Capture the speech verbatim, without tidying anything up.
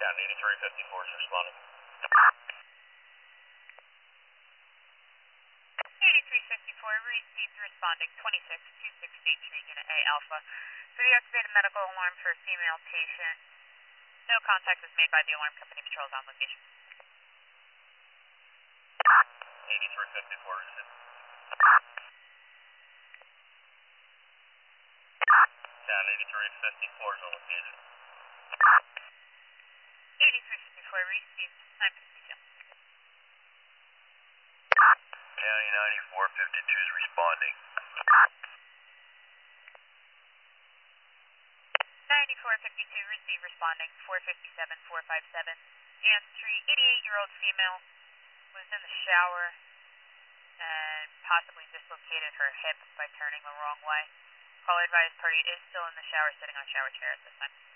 Down eighty-three fifty-four is responding. eighty-three fifty-four received responding twenty-six two sixty-three Unit A Alpha. For the activated medical alarm for a female patient, no contact was made by the alarm company. Patrols on location. eighty-three fifty-four received. Down eighty-three fifty-four is on location. eighty-three fifty-four received nine fifty-two. County ninety-four fifty-two is responding. ninety-four fifty-two received responding four fifty-seven four fifty-seven. Entry eighty-eight-year-old female was in the shower and possibly dislocated her hip by turning the wrong way. Call advised party is still in the shower sitting on shower chair at this time.